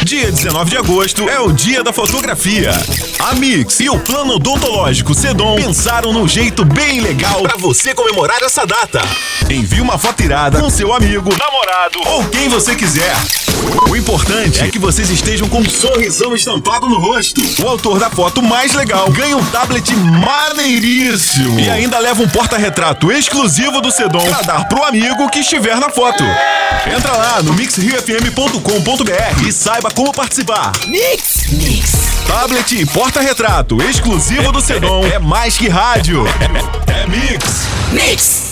Dia 19 de agosto é o Dia da Fotografia. A Mix e o Plano Odontológico Sedom pensaram num jeito bem legal pra você comemorar essa data. Envie uma foto irada com seu amigo, namorado ou quem você quiser. O importante é que vocês estejam com um sorrisão estampado no rosto. O autor da foto mais legal ganha um tablet maneiríssimo e ainda leva um porta-retrato exclusivo do Sedom pra dar pro amigo que estiver na foto. Entra lá no mixriofm.com.br e saiba como participar. Mix. Tablet e porta-retrato exclusivo do Sedom é mais que rádio. É Mix.